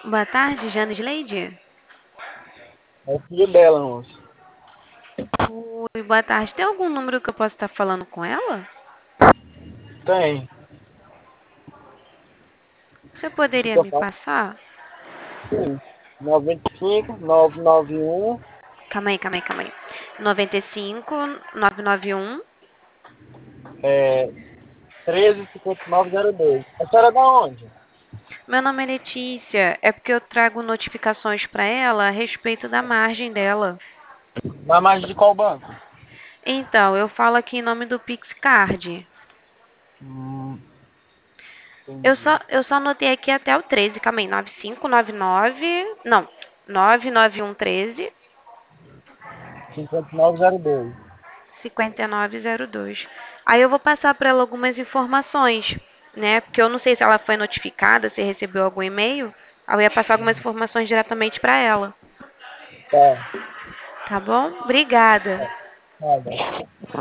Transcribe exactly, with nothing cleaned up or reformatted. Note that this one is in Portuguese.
Boa tarde, Janes Leide. É o filho dela, moço. Oi, boa tarde. Tem algum número que eu possa estar falando com ela? Tem. Você poderia Fica me fácil. passar? Sim. noventa e cinco, novecentos e noventa e um, Calma aí, calma aí, calma aí. noventa e cinco, nove nove um. é, treze cinquenta e nove zero dois. A senhora é da onde? Meu nome é Letícia. É porque eu trago notificações para ela a respeito da margem dela. Na margem de qual banco? Então, eu falo aqui em nome do PixCard. Hum, Eu só, entendi. eu só anotei aqui até o treze. Calma aí, nove cinco nove nove. Não, nove nove um treze. cinquenta e nove zero dois. cinquenta e nove zero dois. Aí eu vou passar para ela algumas informações, né? Porque eu não sei se ela foi notificada, se recebeu algum e-mail. Aí eu ia passar algumas informações diretamente para ela. Tá. Tá bom? Obrigada. Nada.